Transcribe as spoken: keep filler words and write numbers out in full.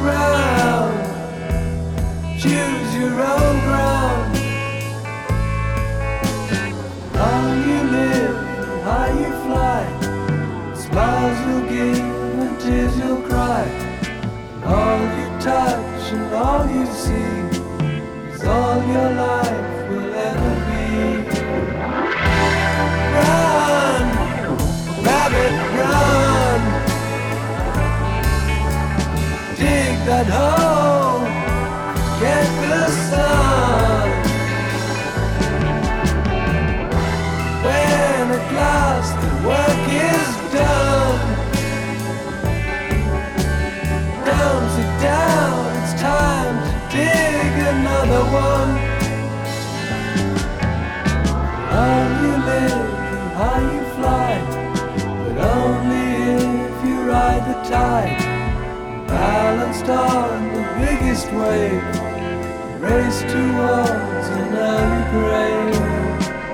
ground. Choose your own ground. How you live and how you fly. Smiles you'll give and tears you'll cry. All you touch and all you see is all your life will ever be. Run, rabbit, run. Dig that hole, get the sun. When at last the work is done, down, sit down, it's time to dig another one. How you live and how you fly, but only if you ride the tide. Balanced on the biggest wave, race towards an early grave.